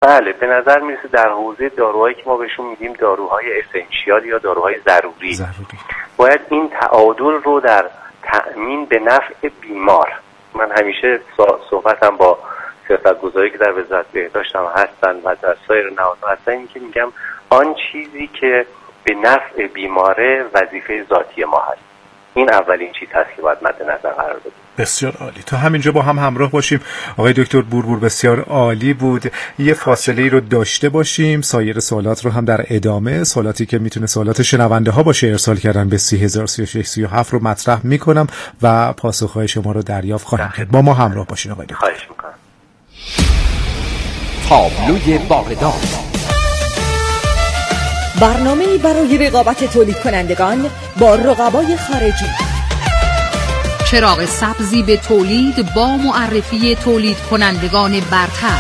بله، به نظر میرسه در حوزه داروهایی که ما بهشون میگیم داروهای اسنشیال یا داروهای ضروری باید این تعادل رو در تأمین به نفع بیمار، من همیشه صحبتم با سیاستگزاری که در وزارت بهداشت هم هستن و در سایر نهادها هستن این که میگم آن چیزی که به نفع بیماره وظیفه ذاتی ما هست. این اولین چیز هست که باید مد نظر قرار بدیم. بسیار عالی. تا همینجا با هم همراه باشیم. آقای دکتر بوربور بسیار عالی بود. یه فاصله رو داشته باشیم. سایر سوالات رو هم در ادامه، سوالاتی که میتونه سوالات شنونده ها باشه ارسال کردن به 303637 رو مطرح میکنم و پاسخهای شما رو دریافت خواهیم کرد. با ما همراه باشین آقای دکتر. خواهش میکنم. تابلوی واردات، برنامه‌ای برای رقابت تولید کنندگان با رقبای خارجی. چراغ سبزی به تولید با معرفی تولید کنندگان برتر.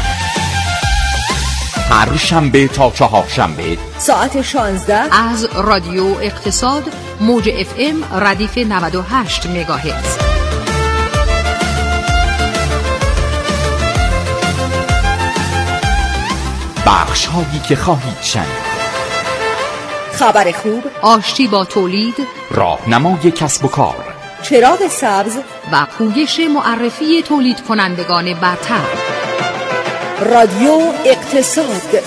هر شنبه تا چهارشنبه ساعت 16 از رادیو اقتصاد موج FM ردیف 98 مگاهرتز. بخش هایی که خواهید شنید: خبر خوب، آشتی با تولید، راهنمای کسب و کار، چراغ سبز و پویش معرفی تولید کنندگان برتر. رادیو اقتصاد.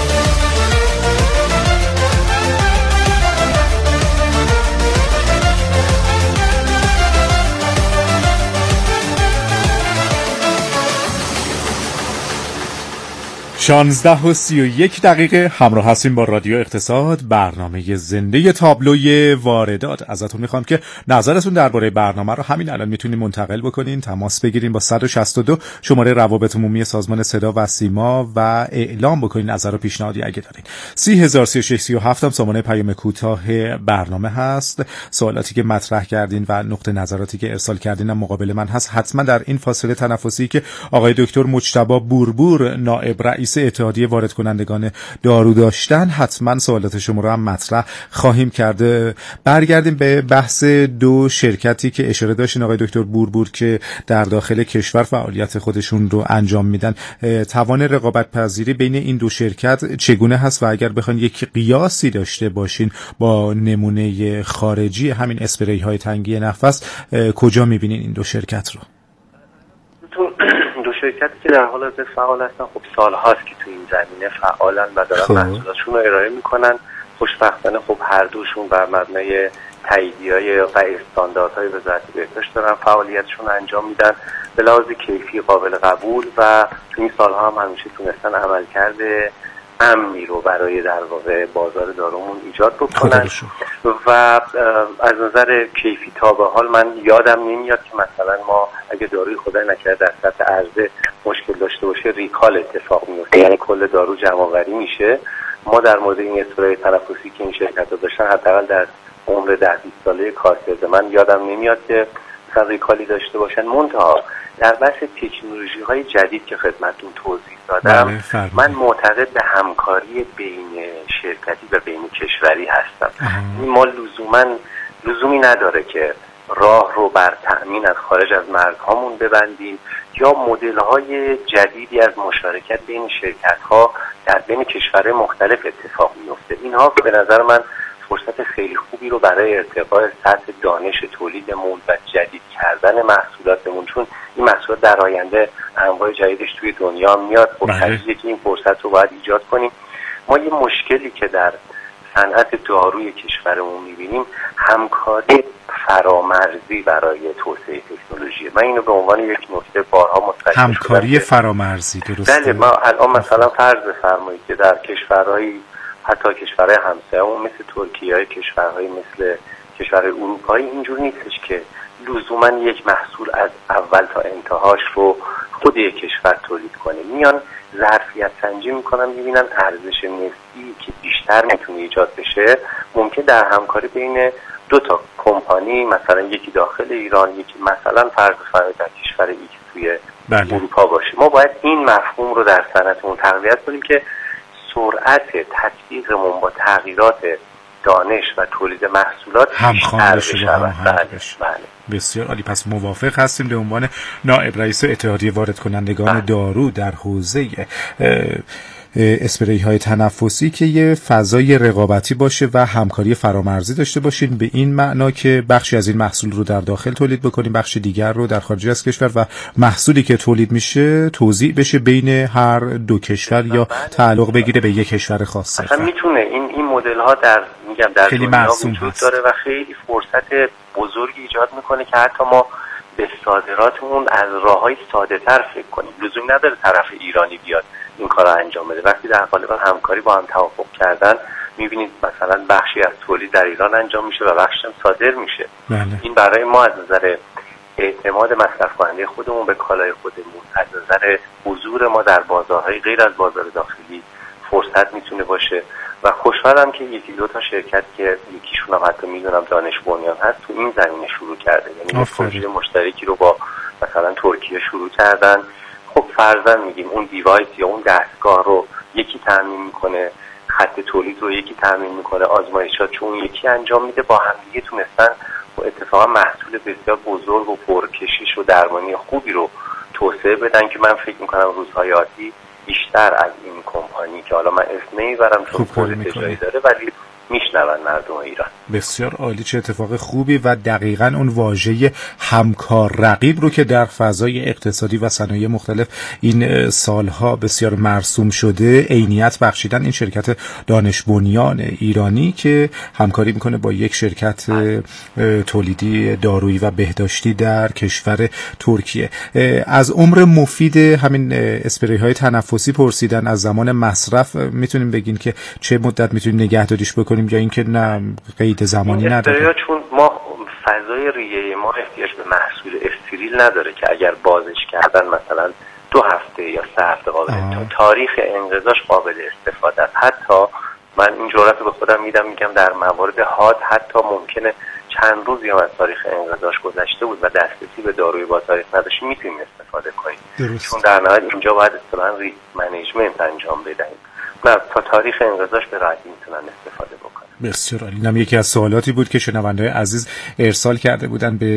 شانزده و 31 دقیقه همراه هستیم با رادیو اقتصاد، برنامه زنده تابلوی واردات. ازتون میخوام که نظرتون درباره برنامه رو همین الان میتونین منتقل بکنین، تماس بگیرین با 162 شماره روابط عمومی سازمان صدا و سیما و اعلام بکنین نظر و پیشنهادی اگه دارین. 303637 هم سامانه پیام کوتاه برنامه هست. سوالاتی که مطرح کردین و نقطه نظراتی که ارسال کردین هم مقابل من هست. حتما در این فاصله تنفسی که آقای دکتر مجتبی بوربور نائب رئیس اتحادیه وارد کنندگان دارو داشتن، حتما سوالات شما رو هم مطرح خواهیم کرده. برگردیم به بحث دو شرکتی که اشاره داشتین آقای دکتر بوربور که در داخل کشور فعالیت خودشون رو انجام میدن. توان رقابت پذیری بین این دو شرکت چگونه هست و اگر بخواید یک قیاسی داشته باشین با نمونه خارجی همین اسپری های تنگی نفس، کجا میبینین این دو شرکت رو؟ شرکتی که در حال حاضر فعال هستن خب سال‌هاست که تو این زمینه فعالن و دارن محصولاتشون رو ارائه میکنن. خوشبختانه خب هر دوشون بر مبنای تاییدیه‌های و استانداردهای وزارت بهداشت دارن فعالیتشون انجام میدن به لحاظ کیفی قابل قبول و تو این سال‌ها هم همیشه تونستن عملکرد امنی رو برای در واقع بازار دارومون ایجاد بکنن و از نظر کیفی تا به حال من یادم نمیاد که مثلا ما اگه داروی خدای نکرده در سطح عرضه مشکل داشته باشه ریکال اتفاق میفته، یعنی کل دارو جمع‌آوری میشه. ما در مورد این اسپری تنفسی که این شرکت‌ها داشتن حداقل در عمر 10-20 ساله کارکرد من یادم نمیاد که مثلا ریکالی داشته باشن. منتها در بحث تکنولوژی‌های جدید که خدمتتون توضیح دادم من معتقد به همکاری بین شرکتی و بین کشوری هستم. ما لزومی نداره که راه رو بر تأمین از خارج از مرزهامون ببندیم یا مدل‌های جدیدی از مشارکت بین شرکت‌ها در بین کشورهای مختلف اتفاق میفته. اینها به نظر من فرصت خیلی خوبی رو برای ارتقاء سطح دانش تولیدمون و جدید کردن محصولاتمون، چون این محصولات در آینده انواع جدیدش توی دنیا میاد، خب طبیعیه که این فرصت رو باید ایجاد کنیم. ما یه مشکلی که در صنعت داروی کشورمون میبینیم همکاری فرامرزی برای توسعه تکنولوژی. من اینو به عنوان یک نکته بارها متوجه شدم. همکاری فرامرزی، درسته؟ بله، ما الان مثلا فرض بفرمایید که در کشورهای حتی کشورهای همسایه‌مون مثل ترکیه، کشورهای مثل کشورهای اروپایی اینجور نیستش که لزوما یک محصول از اول تا انتهاش رو خود یک کشور تولید کنه. میان ظرفیت سنجی میکنن، میبینن ارزش نسبی که بیشتر میتونه ایجاد بشه ممکن در همکاری بین دو تا کمپانی، مثلا یکی داخل ایران یکی مثلا فرض بفرمایید در کشور ایکس توی اروپا باشه. ما باید این مفهوم رو در صنعتمون تقویت کنیم که سرعت تطبیقمون با تغییرات دانش و تولید محصولات همخوان بشه. بسیار عالی. پس موافق هستیم به عنوان نائب رئیس اتحادیه وارد کنندگان دارو در حوزه اسپری های تنفسی که یه فضای رقابتی باشه و همکاری فرامرزی داشته باشین، به این معنا که بخشی از این محصول رو در داخل تولید بکنیم، بخش دیگر رو در خارج از کشور و محصولی که تولید میشه توزیع بشه بین هر دو کشور یا تعلق بگیره به یک کشور خاص. اصلا میتونه این مدل ها در دنیا وجود داره و خیلی فرصت بزرگی ایجاد میکنه که حتی ما به صادراتمون از راههای ساده تر فکر کنیم. لزومی نداره طرف ایرانی بیاد این کار رو انجام بده. وقتی در قالب همکاری با هم توافق کردن، میبینید مثلا بخشی از تولید در ایران انجام میشه و بخشی هم صادر میشه. این برای ما از نظر اعتماد مصرف کننده خودمون به کالای خودمون، از نظر حضور ما در بازارهای غیر از بازار داخلی فرصت میتونه باشه و خوشحالم که یکی دو تا شرکت که یکیشون هم حتی میدونم دانش بنیان هست تو این زمینه شروع کرده. یعنی پروژه مشترکی رو با مثلا ترکیه شروع کردن. خب فرضاً میگیم اون دیوایس یا اون دستگاه رو یکی تامین میکنه، خط تولید رو یکی تامین میکنه، آزمایشات چون یکی انجام میده، با هم دیگه تونستن اتفاقا محصول بسیار بزرگ و پرکشش و درمانی خوبی رو توسعه بدن که من فکر میکنم روزهای آتی بیشتر از این کمپانی که حالا من اسم نمیبرم چون خود تجاری داره ولی میشنون مردم ایران. بسیار عالی، چه اتفاق خوبی و دقیقاً اون واژه همکار رقیب رو که در فضای اقتصادی و صنایع مختلف این سالها بسیار مرسوم شده عینیت بخشیدن این شرکت دانش بنیان ایرانی که همکاری میکنه با یک شرکت تولیدی دارویی و بهداشتی در کشور ترکیه. از عمر مفید همین اسپری های تنفسی پرسیدن، از زمان مصرف میتونیم بگین که چه مدت میتونیم نگهداریش بکنیم یا اینکه نه قید زمانی نداره؟ چون ما فضای ریه ما احتیاج به محصول استریل نداره که اگر بازش کردن مثلا 2 هفته یا 3 هفته قابل تاریخ انقضاش قابل استفاده است. حتی من این جرأت رو به خودم میگم در موارد حاد حتی ممکنه چند روز یا از تاریخ انقضاش گذشته بود و دسترسی به داروی با تاریخ نداشتیم میتونیم استفاده کنیم. چون در نهایت اینجا باید اصطلاحاً ریسک منیجمنت انجام بدهیم. نه تا تاریخ انقضاش به راحتی میتونن استفاده بکنن. بسیار عالی. اینم یکی از سوالاتی بود که شنونده‌های عزیز ارسال کرده بودن به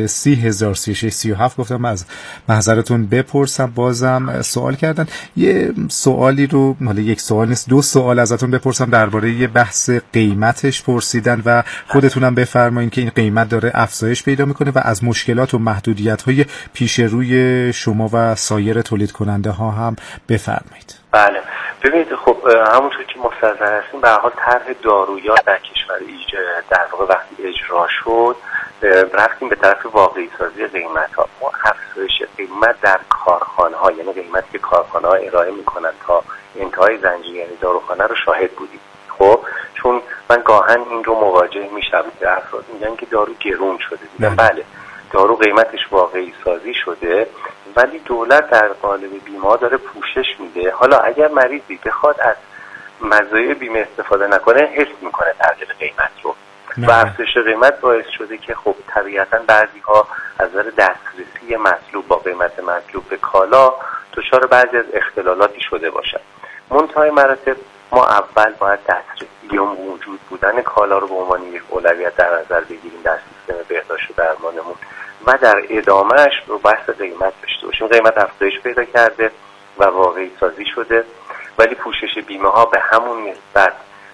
303637. گفتم از محضرتون بپرسم، بازم سوال کردن. یه سوالی رو، حالا یک سوال نیست 2 سوال ازتون بپرسم درباره یه بحث قیمتش پرسیدن و خودتونم بفرمایید که این قیمت داره افزایش پیدا میکنه و از مشکلات و محدودیت‌های پیش روی شما و سایر تولید کننده ها هم بفرمایید. بله ببینید، خب همونطور که مستحضر هستیم به هر حال طرح دارویات در کشور در واقع وقتی اجرا شد رفتیم به طرف واقعی سازی قیمت ها. ما افزایش قیمت در کارخانه ها، یعنی قیمتی که کارخانه ها ارائه میکنن تا انتهای زنجیره یعنی داروخانه رو شاهد بودیم. خب چون من گاهن این رو مواجه میشم که افراد میگن که دارو گرون شده. میگن بله دارو قیمتش واقعی سازی شده ولی دولت در قالب بیمه داره پوشش میده. حالا اگر مریضی بخواد از مزایای بیمه استفاده نکنه حس میکنه تغییر قیمت رو و افزایش قیمت باعث شده که خب طبیعتا بعضی ها از نظر دسترسی مطلوب با قیمت مطلوب به کالا دچار بعضی از اختلالاتی شده باشن. منتهای مراتب ما اول باید دسترسی یا موجود بودن کالا رو به عنوان یک اولویت در نظر بگیریم در سیستم بهداشت و درمانمون و در ادامهش رو بحث قیمت داشته باشیم. قیمت افزایش پیدا کرده و واقعی سازی شده ولی پوشش بیمه ها به همون نسبت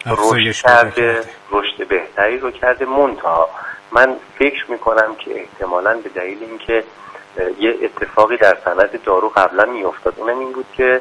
رشد کرده، رشد بهتری رو کرده. منتها من فکر میکنم که احتمالاً به دلیل اینکه یه اتفاقی در صنعت دارو قبلا میافتاد، اونم این بود که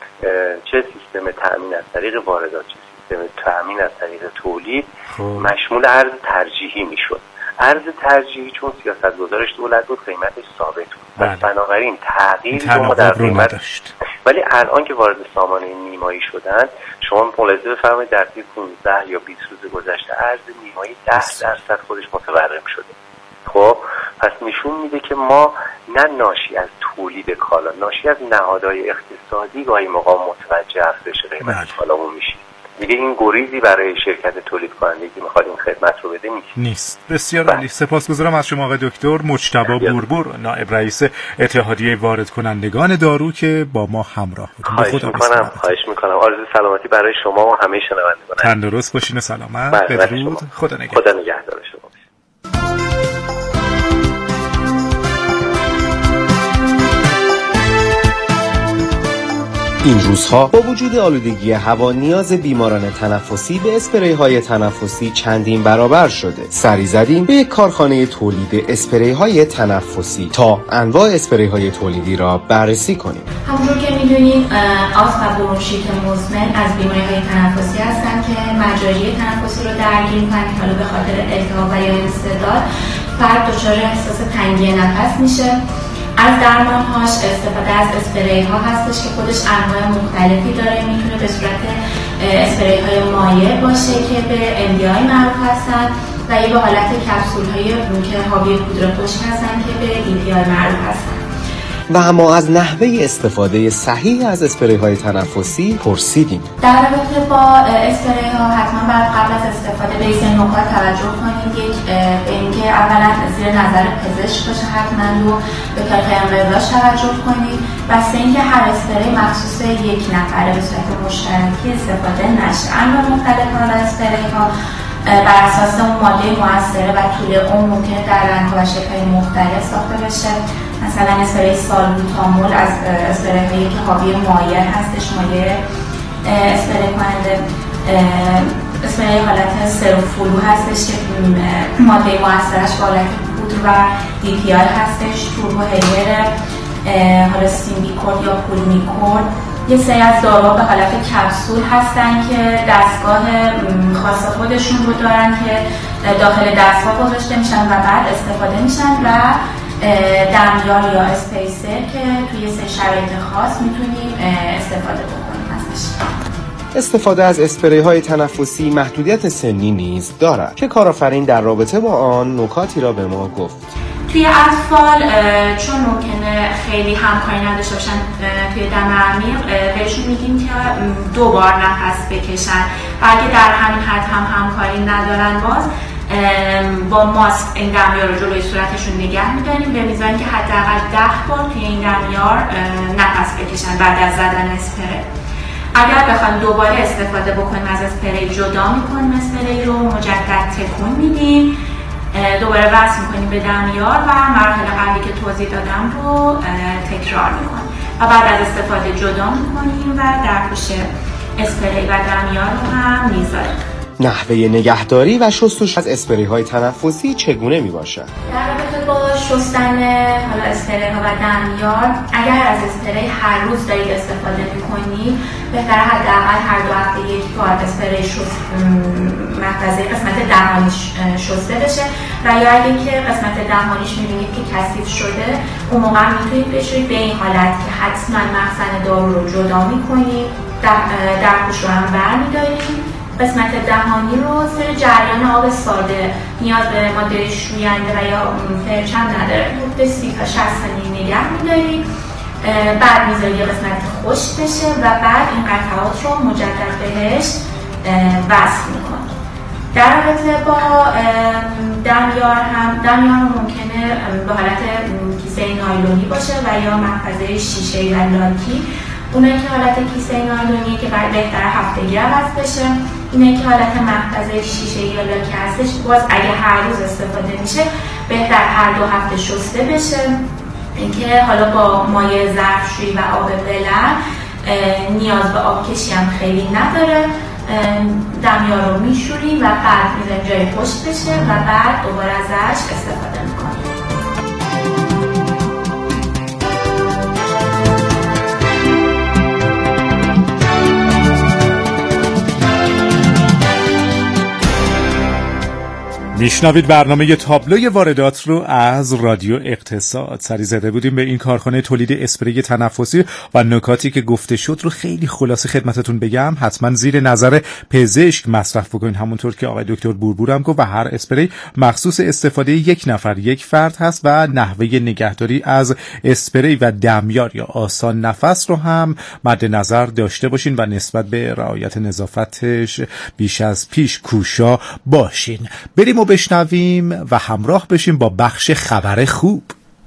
چه سیستم تأمین از طریق واردات چه سیستم تأمین از طریق تولید مشمول ارز ترجیحی میشد. ارز ترجیحی چون سیاستگزارش دولت بود قیمتش ثابت بود و بنابراین تغییری ما در قیمت داشت. ولی الان که وارد سامانه نیمایی شدن شما ملاحظه بفرمایید در طی 15 یا 20 روز گذشته ارز نیمایی 10% خودش متورم شده. خب پس نشون میده که ما نه ناشی از تولید کالا، ناشی از نهادهای اقتصادی گاهی موقع متوجه افزایش قیمت کالامون میشیم. دیگه این گریزی برای شرکت تولید کننده که میخواد این خدمت رو بده نیست. بسیار عالی. سپاسگزارم از شما آقای دکتر مجتبی بوربور، نایب رئیس اتحادیه وارد کنندگان دارو که با ما همراه بودید. خواهش میکنم. آرزوی سلامتی برای شما و همه شنوندگان. تندرست باشین و سلامت. بدرود. خدا نگهدار شما. این روزها با وجود آلودگی هوا نیاز بیماران تنفسی به اسپری‌های تنفسی چندین برابر شده. سری زدیم به یک کارخانه تولید اسپری‌های تنفسی تا انواع اسپری‌های تولیدی را بررسی کنیم. همونجور که می‌دونید آسم و برونشیت مزمن از بیماری‌های تنفسی هستند که مجاری تنفسی رو درگیر می‌کنند که حالا به خاطر التهاب و یا انسداد فرد دچار احساس تنگی نفس میشه. از درمان‌هاش استفاده از اسپری‌ها هستش که خودش انواع مختلفی داره. میتونه به صورت اسپری‌های مایع باشه که به MDI معروف هستن و یا به حالت کپسول‌های که حاوی پودر خشک هستن که به DPI معروف هستن. و اما از نحوه استفاده صحیح از اسپری‌های تنفسی پرسیدیم. در رابطه با اسپری‌ها حتما باید قبل از استفاده به این نکات توجه کنید. یک به اینکه اولا زیر نظر پزشک باشه حتما و به تاریخ امضاش توجه کنید و سه اینکه هر اسپری مخصوص یک نفره به صورت مشترکی استفاده نشه. انواع مختلف از اسپری‌ها بر اساس اون ماده مؤثره و طول عمر ممکنه در رنگ‌ها و شکل‌های مختلف ساخته بشه. مثلا اسپری سالبوتامول از اسپری‌هایی که حاوی مایع هستش، مایع اسپری کننده اسپری حالت سروفلو هستش که ماده مؤثرش با حالت پودر و DPI هستش. توربوهیلر، حالا سیمبیکورد یا پولمیکورد. یه سری از دارو به حالت کپسول هستن که دستگاه خاص خودشون رو دارن که داخل دستگاه گذاشته میشن و بعد استفاده میشن و دمیار یا اسپیسر که توی سه شرایط خاص میتونیم استفاده بکنیم ازش. استفاده از اسپری‌های تنفسی محدودیت سنی نیز دارد که کارآفرین در رابطه با آن نکاتی را به ما گفت. توی اطفال چون ممکنه خیلی همکاری نداشته باشن توی دم عمیق بهشون میگیم که 2 بار نفس بکشن و اگه در همین حد هم همکاری ندارن باز با ماسک این دمیار رو جلوی صورتشون نگه می‌داریم به میزانی که حداقل 10 بار توی این دمیار نفس بکشن بعد از زدن اسپری. اگر بخوایم دوباره استفاده بکنیم از اسپری جدا می‌کنیم اسپری رو مجدد تکون میدیم، دوباره وصل می‌کنیم به دمیار و مراحل قبلی که توضیح دادم رو تکرار می‌کنیم و بعد از استفاده جدا می‌کنیم و در پوش اسپری و دمیار رو هم می‌ذاریم. نحوه نگهداری و شستشوی از اسپری‌های تنفسی چگونه میباشد؟ در رابطه با شستن حالا اسپری‌ها و دمیار، اگر از اسپری هر روز دارید استفاده می‌کنید، بهتره حداقل هر 2 هفته یک بار اسپری محفظه قسمت دهانیش شسته بشه و یا اگه که قسمت دهانیش می‌بینید که کثیف شده، اون موقع می‌تونید بشورید به این حالت که حتما مخزن دارو رو جدا می‌کنید، درپوش رو هم برمی‌دارید. قسمت دهانی رو سر جریان آب ساده نیاز به ماده شوینده و یا فرچ هم نداره حدود 30 تا 60 ثانیه نگه می‌دارید، بعد می‌ذارید یه قسمت خشک بشه و بعد این قطعات رو مجدد بهش وصل می‌کنید. در رابطه با دمیار ممکنه به حالت کیسه نایلونی باشه و یا محفظه شیشه‌ای و لاکی. اونایی که حالت کیسه نایلونیه که بعد بهتر هفتگی عوض بشه، اینایی که حالت محفظه شیشه یا لاکی هستش باز اگه هر روز استفاده میشه بهتر هر 2 هفته شسته بشه. اینکه حالا با مایع ظرفشویی و آب ولرم نیاز به آب کشی هم خیلی نداره. دمیار رو میشوریم و بعد میذاریم جای خشک بشه و بعد دوباره ازش استفاده میکنیم. میشنوید برنامه تابلوی واردات رو از رادیو اقتصاد. سری زده بودیم به این کارخانه تولید اسپری تنفسی و نکاتی که گفته شد رو خیلی خلاصه خدمتتون بگم. حتما زیر نظر پزشک مصرف بکنین، همونطور که آقای دکتر بوربور هم گفت، و هر اسپری مخصوص استفاده یک نفر یک فرد هست و نحوه نگهداری از اسپری و دمیار یا آسان نفس رو هم مد نظر داشته باشین و نسبت به رعایت نظافتش بیش از پیش کوشا باشین. بریم و بشنویم و همراه بشیم با بخش خبر خوب.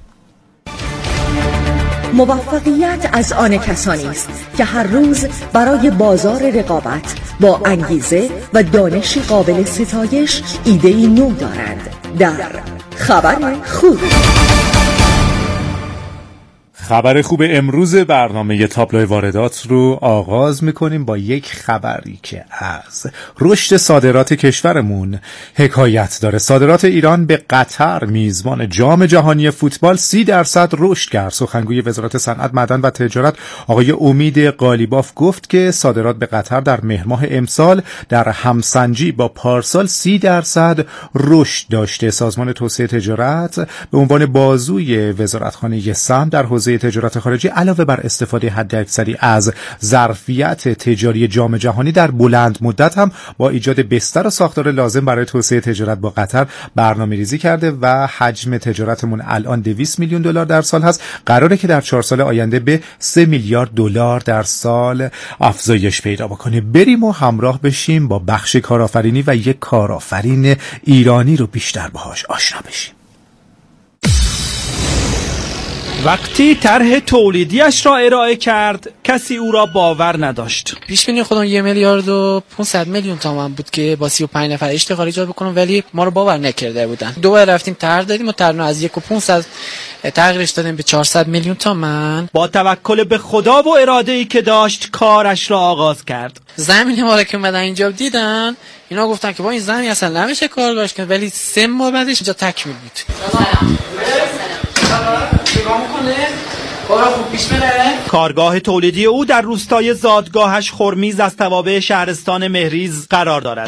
موفقیت از آن کسانی است که هر روز برای بازار رقابت با انگیزه و دانش قابل ستایش ایده‌ای نو دارند. در خبر خوب. خبر خوب امروز برنامه تابلو واردات رو آغاز میکنیم با یک خبری که از رشد صادرات کشورمون حکایت داره. صادرات ایران به قطر میزبان جام جهانی فوتبال 30% رشد کرد. سخنگوی وزارت صنعت، معدن و تجارت آقای امید قالیباف گفت که صادرات به قطر در مهر ماه امسال در همسنجی با پارسال 30% رشد داشته. سازمان توسعه تجارت به عنوان بازوی وزارتخانه سهم در حوزه تجارت خارجی علاوه بر استفاده حداکثری از ظرفیت تجاری جام جهانی در بلند مدت هم با ایجاد بستر و ساختار لازم برای توسعه تجارت با قطر برنامه‌ریزی کرده و حجم تجارتمون الان 200 میلیون دلار در سال هست. قراره که در 4 سال آینده به 3 میلیارد دلار در سال افزایش پیدا بکنه. بریم و همراه بشیم با بخش کارآفرینی و یک کارآفرین ایرانی رو بیشتر باهاش آشنا بشیم. وقتی طرح تولیدیش را ارائه کرد کسی او را باور نداشت. پیش بینی خودم 1,500,000,000 تومان بود که با 35 نفر اشتغال ایجاد بکنم، ولی ما رو باور نکرده بودن. دوباره رفتیم طرح دادیم و طرح از 1,500,000 تغییرش دادیم به 400,000,000 تومان. با توکل به خدا و اراده‌ای که داشت کارش را آغاز کرد. زمین ما رو که اومدن اینجا دیدن، اینا گفتن که با این زمین اصلا نمیشه کار باش کنه، ولی 3 ماه بعدش اینجا تکمیل بود. کارگاه تولیدی او در روستای زادگاهش خرمیز از توابع شهرستان مهریز قرار دارد.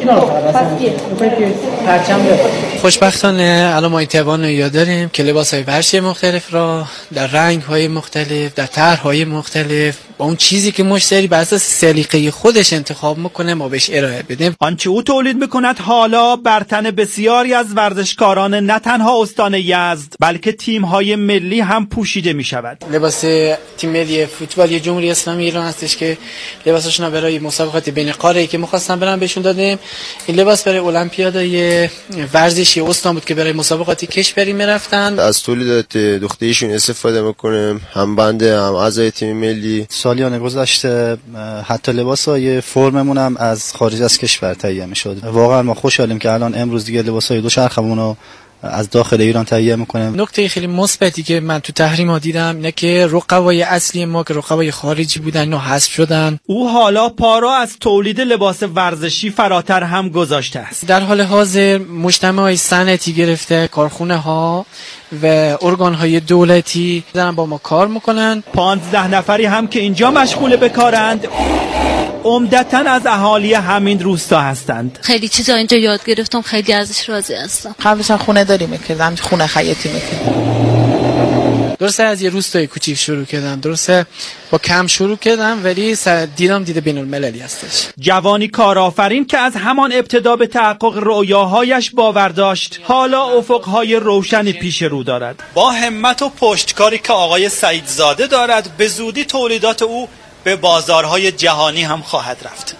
خوشبختانه الان ما این توان رو داریم که لباس‌های ورشی مختلف را در رنگ‌های مختلف، در طرح‌های مختلف با اون چیزی که مشتری بر اساس سلیقه خودش انتخاب میکنه ما بهش ارائه بدیم. آنچه او تولید میکند حالا بر تن بسیاری از ورزشکاران نه تنها استان یزد بلکه تیم‌های ملی هم پوشیده میشود. لباس تیم ملی فوتبال جمهوری اسلامی ایران هستش که لباسشون برای مسابقات بین قاره‌ای که می‌خواستن برن بهشون دادیم. این لباس برای المپیادای ورزشی استان بود که برای مسابقات کشوری میرفتن. از تولیدات دخته‌ایشون استفاده میکنیم، هم بنده هم اعضای تیم ملی. سالیان گذشته حتی لباسای فرممون هم از خارج از کشور تهیه میشد. واقعا ما خوشحالیم که الان امروز دیگه لباسای دوچرخمون رو از داخل ایران تهیه میکنیم. نکته خیلی مثبتی که من تو تحریما دیدم اینه که رقبای اصلی ما که رقبای خارجی بودن اینا حذف شدن. او حالا پا را از تولید لباس ورزشی فراتر هم گذاشته است. در حال حاضر مجتمع صنعتی گرفته کارخونه ها و ارگان های دولتی دارن با ما کار میکنن. 15 نفری هم که اینجا مشغول به کارند عمدتاً از اهالی همین روستا هستند. خیلی چیزا اینجا یاد گرفتم، خیلی ازش راضی هستم. قبلش خونه داری میکردم، خونه خیاطی میکردم. درسته از یه روستای کوچیک شروع کردم، درسته با کم شروع کردم، ولی دیدم بین المللی هستش. جوانی کارآفرین که از همان ابتدا به تحقق رؤیاهایش باور داشت حالا افقهای روشنی پیش رو دارد. با همت و پشتکاری که آقای سعیدزاده دارد به زودی تولیدات او به بازارهای جهانی هم خواهد رفت.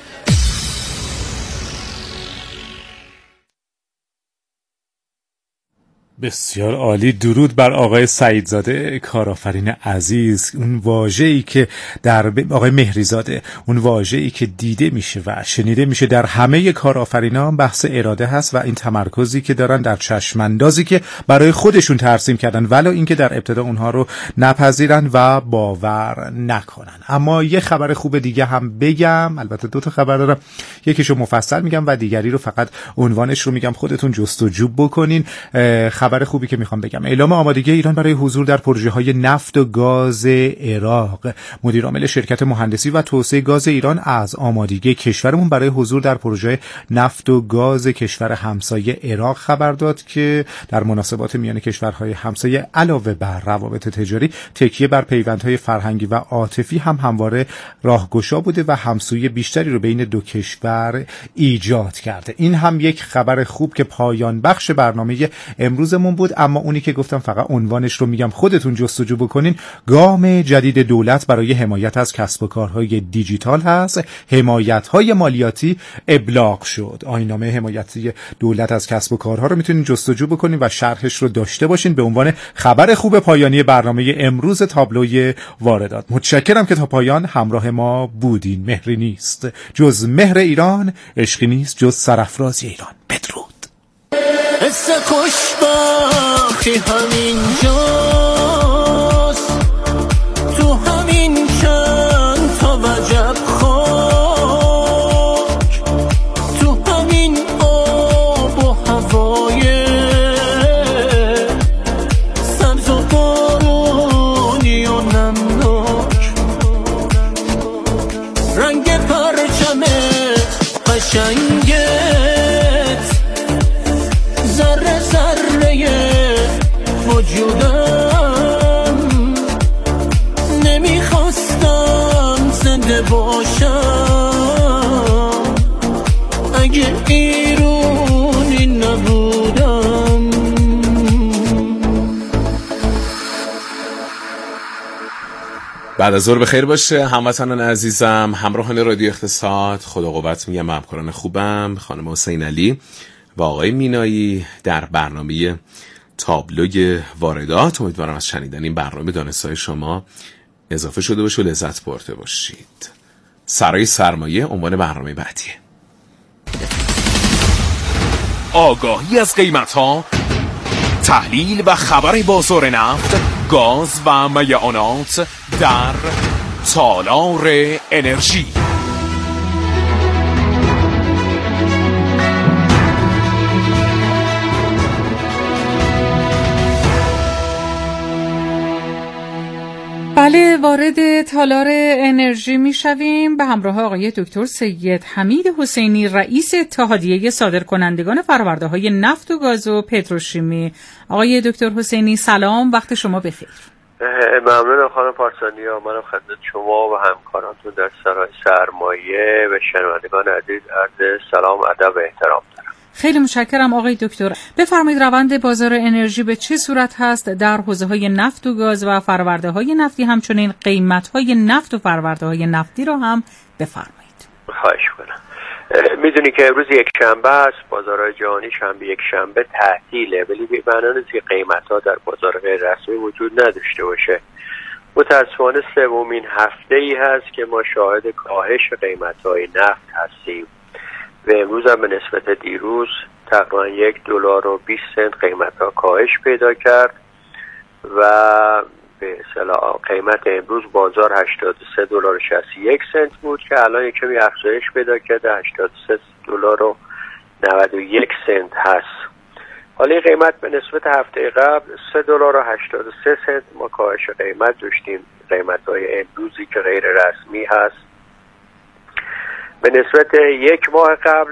بسیار عالی. درود بر آقای سعیدزاده کارآفرین عزیز. اون واژه‌ای که در آقای مهریزاده، اون واژه‌ای که دیده میشه و شنیده میشه در همه کارآفرینان بحث اراده هست و این تمرکزی که دارن در چشم‌اندازی که برای خودشون ترسیم کردن ولو اینکه در ابتدا اونها رو نپذیرن و باور نکنن. اما یه خبر خوب دیگه هم بگم، البته 2 تا خبر دارم، یکیشو مفصل میگم و دیگری رو فقط عنوانش رو میگم خودتون جستجو بکنین. خبر خوبی که میخوام بگم اعلام آمادگی ایران برای حضور در پروژه‌های نفت و گاز عراق. مدیر عامل شرکت مهندسی و توسعه گاز ایران از آمادگی کشورمون برای حضور در پروژه نفت و گاز کشور همسایه عراق خبر داد که در مناسبات میان کشورهای همسایه علاوه بر روابط تجاری تکیه بر پیوندهای فرهنگی و عاطفی هم همواره راهگشا بوده و همسویی بیشتری رو بین 2 کشور ایجاد کرده. این هم یک خبر خوب که پایان بخش برنامه امروز بود. اما اونی که گفتم فقط عنوانش رو میگم خودتون جستجو بکنین. گام جدید دولت برای حمایت از کسب و کارهای دیجیتال هست. حمایت‌های مالیاتی ابلاغ شد. آیین‌نامه حمایتی دولت از کسب و کارها رو میتونین جستجو بکنین و شرحش رو داشته باشین به عنوان خبر خوب پایانی برنامه امروز تابلوی واردات. متشکرم که تا پایان همراه ما بودین. مهری نیست جز مهر ایران، عشقی نیست جز سرافرازی ایران. بدرود. حس خوشبختی همین جاست، قشنگت ذره ذره وجودم، نمیخواستم زنده باشم اگه ایرونی نبودم. بعد از ظهر بخیر باشه هموطنان عزیزم، همراهان رادیو اقتصاد. خدا قوت میگم، همکاران خوبم خانم حسین علی و آقای مینایی در برنامه تابلوی واردات. امیدوارم از شنیدن این برنامه دانش‌های شما اضافه شده باشه و لذت برده باشید. سرای سرمایه عنوان برنامه بعدیه. آگاهی از قیمت‌ها، تحلیل و خبر بازار نفت، گاز و میعانات در تالار انرژی. بله، وارد تالار انرژی می شویم به همراه آقای دکتر سید حمید حسینی، رئیس اتحادیه صادرکنندگان فرورده‌های نفت و گاز و پتروشیمی. آقای دکتر حسینی سلام، وقت شما بخیر. ممنون خانم پارسانی. منم خدمت شما و همکارانتون در سرای سرمایه و شنوندگان عزیز عرض سلام، ادب و احترام دارم. خیلی متشکرم آقای دکتر. بفرمایید روند بازار انرژی به چه صورت هست در حوزه‌های نفت و گاز و فرورده‌های نفتی، همچنین قیمت‌های نفت و فرورده‌های نفتی رو هم بفرمایید. خواهش کنم. میدونی که امروز یک شنبه است، بازارهای جهانی شنبه یک شنبه تعطیله، ولی به معنی نیست که قیمت‌ها در بازار غیر رسمی وجود نداشته باشه. متأسفانه سومین هفته‌ای هست که ما شاهد کاهش قیمت‌های نفت هستیم و امروز هم به نسبت دیروز تقریبا $1.20 قیمت‌ها کاهش پیدا کرد و به اصطلاح قیمت امروز بازار $83.61 بود که الان کمی افزایش پیدا کرده، $83.91 هست. حالا این قیمت به نسبت هفته قبل $3.83 ما کاهش قیمت داشتیم. قیمت‌های امروزی که غیر رسمی هست به نسبت یک ماه قبل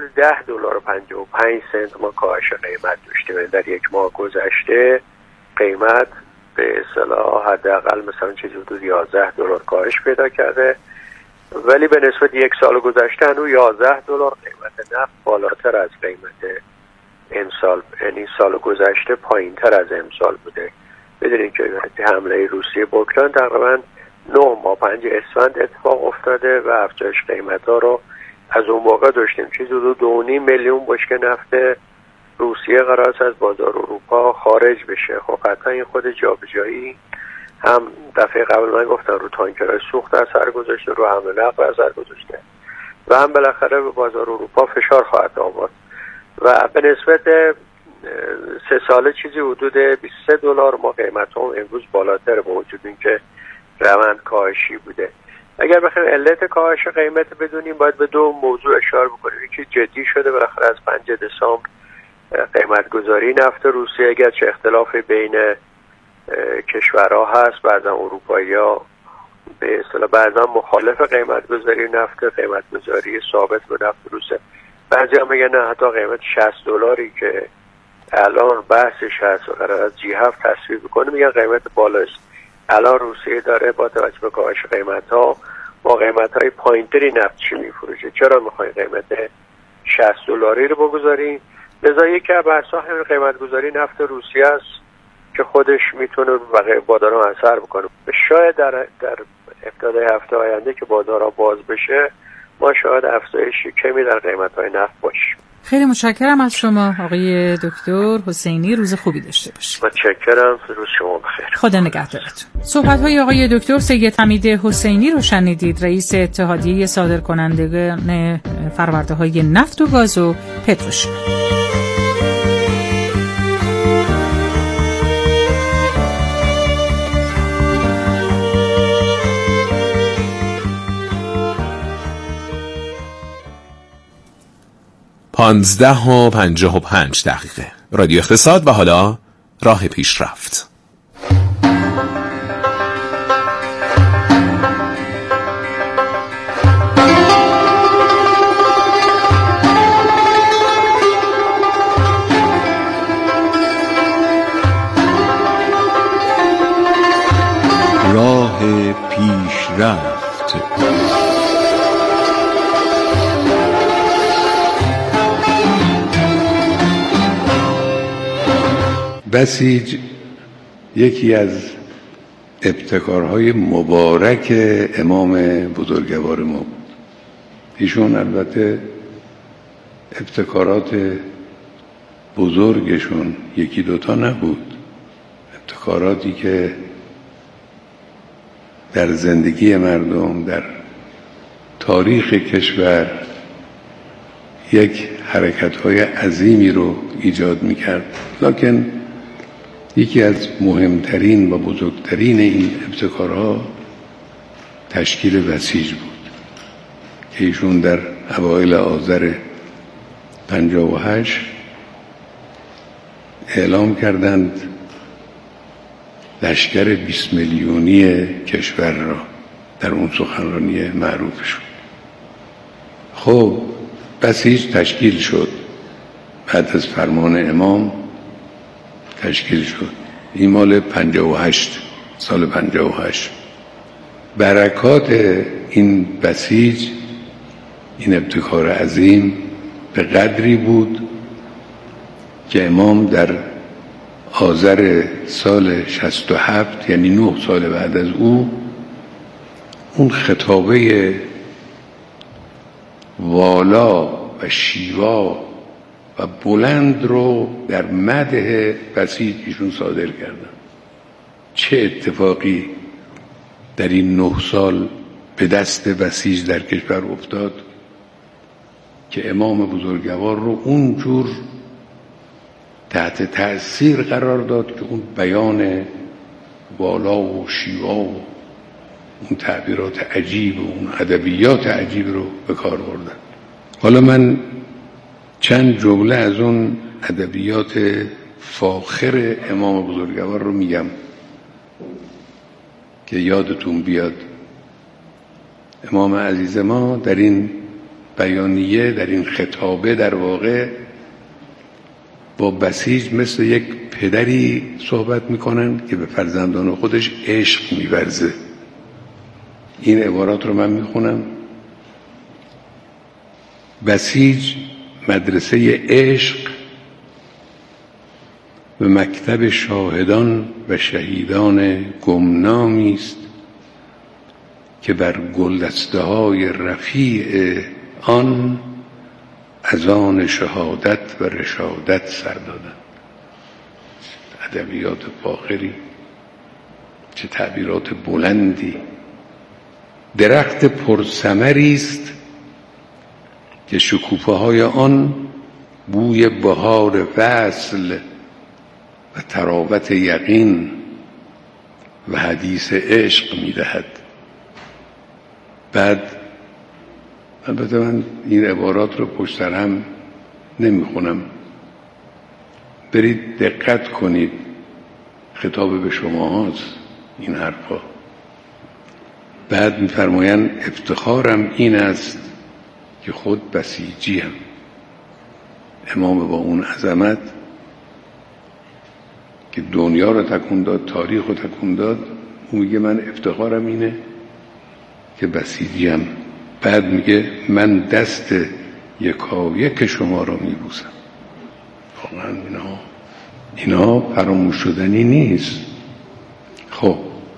$10.55 ما کاهش قیمت داشتیم. در یک ماه گذشته قیمت به اصطلاح حداقل مثلا چیزی حدود $11 کاهش پیدا کرده، ولی به نسبت یک سال گذشته هنوز $11 قیمت نفت بالاتر از قیمت امسال، یعنی سال گذشته پایین تر از امسال بوده. بدونید که حمله روسیه به اوکراین تقریبا 9 ماه 5 اسفند اتفاق افتاده و افزایش قیمت ها رو از اون موقع داشتیم. چیزی حدود 2.5 میلیون بشکه نفت روسیه قرار است از بازار اروپا خارج بشه. خب قطعا این خود جابجایی هم دفعه قبل من گفتم رو تانکرهای سوخت اثر گذاشته، رو حمل نقل اثر گذاشته و هم بالاخره به بازار اروپا فشار خواهد آورد و به نسبت 3 ساله چیزی حدود $23 ما قیمت هم امروز بالاتر با وجود اینکه روند کاهشی بوده. اگر بخوایم علت کاهش قیمت بدونیم باید به 2 موضوع اشاره بکنیم. یکی جدی شده بالاخره از 5 دسامبر قیمت گذاری نفت روسیه، اگر چه اختلاف بین کشورها هست، بعضا اروپایی‌ها به اصطلاح بعضا مخالف قیمت گذاری نفت، قیمت گذاری ثابت به نفت روسیه. بعضی هم میگن نه حتی قیمت $60 که الان بحثش هست و قرار از G7 تصویب بکنه میگن قیمت بالاست. الان روسیه داره با توجه به کاهش قیمت‌ها با قیمت‌های پایین‌تری نفت چی می‌فروشه. چرا می‌خواین قیمت $60 رو بگذارین؟ لذا یکی از بحث‌ها همین قیمت گذاری نفت روسیه است که خودش میتونه بقیه بازارها اثر بکنه. شاید در ابتدای هفته آینده که بازارها باز بشه ما شاید افزایش کمی در قیمت‌های نفت باشیم. خیلی متشکرم از شما آقای دکتر حسینی، روز خوبی داشته باشید. متشکرم، روز شما بخیر. خدا نگهدارتون. صحبت‌های آقای دکتر سید حمید حسینی رو شنیدید، رئیس اتحادیه صادرکنندگان فرورده‌های نفت و گاز و پتروشیمی. پانزده و 55 دقیقه. رادیو اقتصاد و حالا راه پیشرفت. بسیج یکی از ابتکارهای مبارک امام بزرگوار ما بود. ایشون البته ابتکارات بزرگشون یکی دوتا نبود، ابتکاراتی که در زندگی مردم، در تاریخ کشور یک حرکت‌های عظیمی رو ایجاد می‌کرد، لکن یکی از مهمترین و بزرگترین این ابتکارها تشکیل بسیج بود که ایشون در اوایل آذر 58 اعلام کردند لشکر 20 میلیونی کشور را در اون سخنرانی معروفشون. خب بسیج تشکیل شد، بعد از فرمان امام تشکیل شد. این مال 58 سال 58. برکات این بسیج، این ابتکار عظیم به قدری بود که امام در آذر سال 67 یعنی 9 سال بعد از اون خطابه والا و شیوا و بلند رو در مدح بسیج ایشون صادر کردن. چه اتفاقی در این 9 سال به دست بسیج در کشور افتاد که امام بزرگوار رو اونجور تحت تأثیر قرار داد که اون بیان والا و شیوا و اون تعبیرات عجیب و اون ادبیات عجیب رو به کار بردن. حالا من چند جمله از اون ادبیات فاخر امام بزرگوار رو میگم که یادتون بیاد. امام عزیز ما در این بیانیه، در این خطابه در واقع با بسیج مثل یک پدری صحبت میکنن که به فرزندان خودش عشق میورزه. این عبارات رو من میخونم: بسیج مدرسه عشق و مکتب شاهدان و شهیدان گمنامی است که بر گلدسته‌های رفیع آن از آن شهادت و رشادت سر دادند. ادبیات فاخری، چه تعبیرات بلندی. درخت پرثمری است که شکوفه‌های آن بوی بهار وصل و تراوت یقین و حدیث عشق می‌دهد. بعد البته من این عبارات رو پشت سر هم نمیخونم، برید دقت کنید، خطاب به شما هاست این حرفا. بعد میفرمایند افتخارم این است که خود بسیجی هم. امام با اون عظمت که دنیا رو تکون داد، تاریخ رو تکون داد، اون میگه من افتخارم اینه که بسیجی هم. بعد میگه من دست یکایک شما رو میبوسم. واقعا اینا فراموش شدنی نیست. خب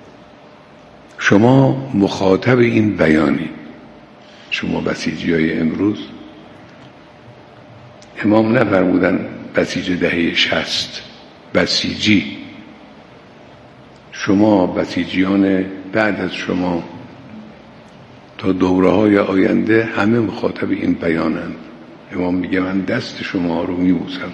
شما مخاطب این بیانی، شما بسیجی های امروز، امام نفرمودن بسیج دهه 60، بسیجی. شما بسیجیان بعد از شما تا دوره‌های آینده همه مخاطب این بیانند. امام میگه من دست شما رو میبوسم.